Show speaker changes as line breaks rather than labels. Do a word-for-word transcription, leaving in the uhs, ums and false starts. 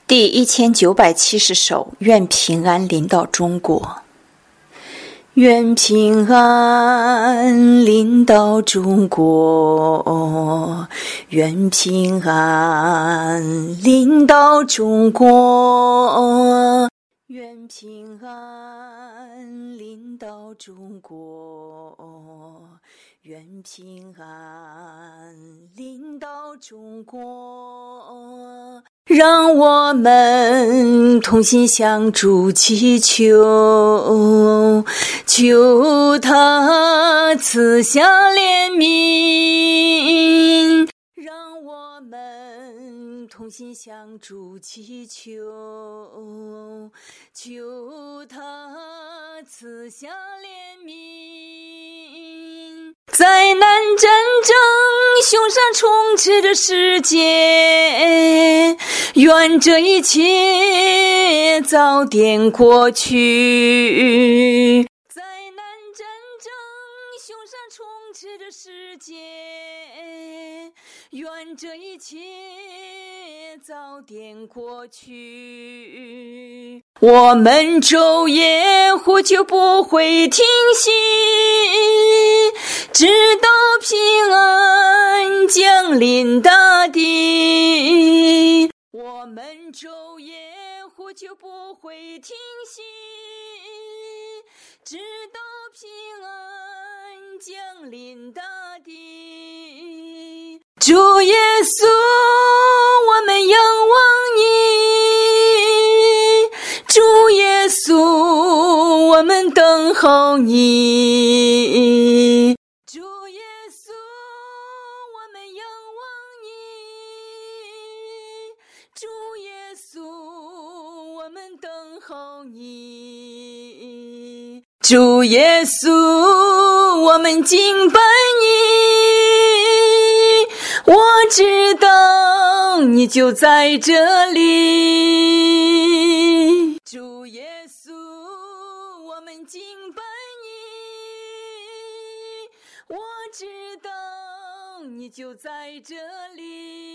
第一千九百七十首，愿平安临到中国。愿平安临到中国，愿平安临到中国，愿平安临到中国，愿平安临到中国。让我们同心向主祈求，求他赐下怜悯。让我们同心向主祈求，求他赐下怜悯。灾难战争凶杀充斥着世界，愿这一切早点过去。灾难战争凶杀充斥着世界，愿这一切早点过去。我们昼夜呼求不会停息，直到平安降临大地。我们昼夜呼求不会停息，直到平安降临大地。主耶稣，我们仰望你；主耶稣，我们等候你；主耶稣，我们仰望你；主耶稣，我们等候你；主耶稣，我们敬拜你。我知道你就在这里，主耶稣，我们敬拜你。我知道你就在这里。